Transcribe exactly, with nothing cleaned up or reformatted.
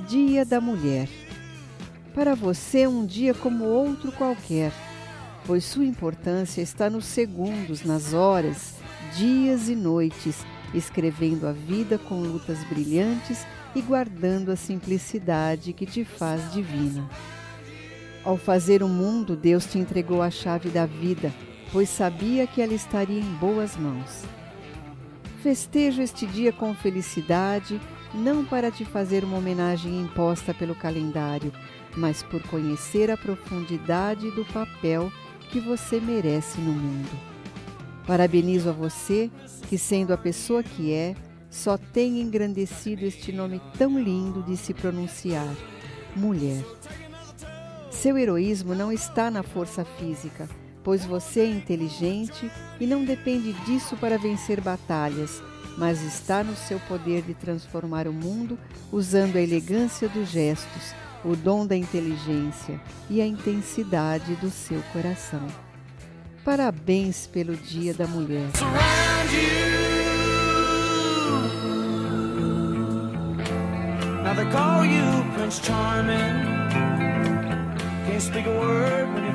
Dia da Mulher. Para você, um dia como outro qualquer, pois sua importância está nos segundos, nas horas, dias e noites, escrevendo a vida com lutas brilhantes e guardando a simplicidade que te faz divina. Ao fazer o mundo, Deus te entregou a chave da vida, pois sabia que ela estaria em boas mãos. Festejo este dia com felicidade, não para te fazer uma homenagem imposta pelo calendário, mas por conhecer a profundidade do papel que você merece no mundo. Parabenizo a você, que sendo a pessoa que é, só tem engrandecido este nome tão lindo de se pronunciar, mulher. Seu heroísmo não está na força física, pois você é inteligente e não depende disso para vencer batalhas, mas está no seu poder de transformar o mundo usando a elegância dos gestos, o dom da inteligência e a intensidade do seu coração. Parabéns pelo Dia da Mulher. Now they call you Prince Charming. Can't speak a word when